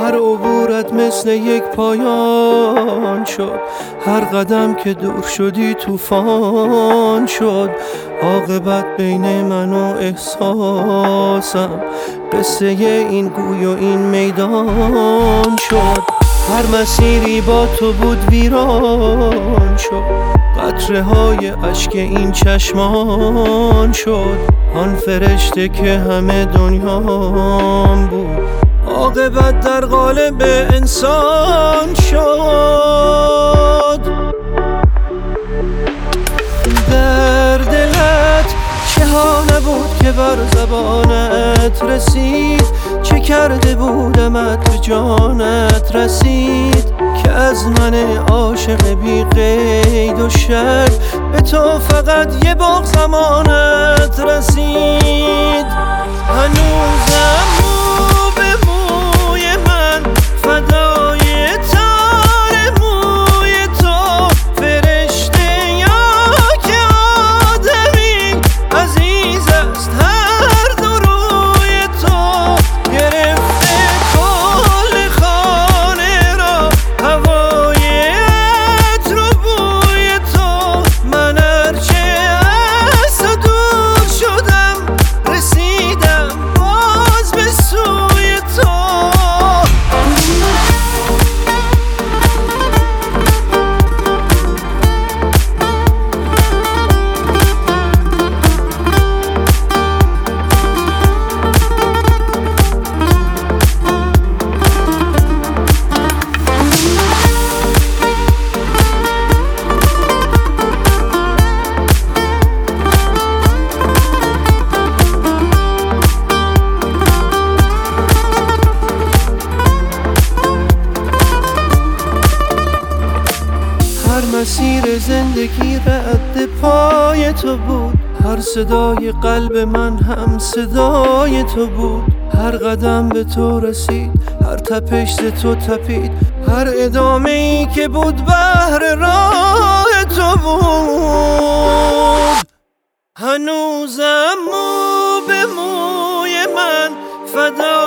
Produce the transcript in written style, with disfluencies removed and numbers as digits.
هر عبورت مثل یک پایان شد، هر قدم که دور شدی طوفان شد. عاقبت بین من و احساسم، قصه این گوی و این میدان شد. هر مسیری با تو بود ویران شد، قطره های اشک این چشمان شد. آن فرشته که همه دنیام بود، عاقبت در قالب انسان شد. در دلت چه ها نبود که بر زبانت رسید، چه کرده بودمت به جانت رسید، که از من عاشق بی قید و شک به تو فقط یه باغ زمانت رسید. هنوزم مو به موی من فدای تار موی تو، فرشته یا که آدمی عزیز است هر دو روی تو. گرفته کل خانه را هوای عطر و بوی تو، من هرچه از تو دور شدم رسیدم باز به سوی تو. هر مسیر زندگی رد پای تو بود، هر صدای قلب من هم صدای تو بود. هر قدم به تو رسید، هر تپش ز تو تپید، هر ادامه ای که بود بهر راه تو بود. هنوزم مو به موی من فدا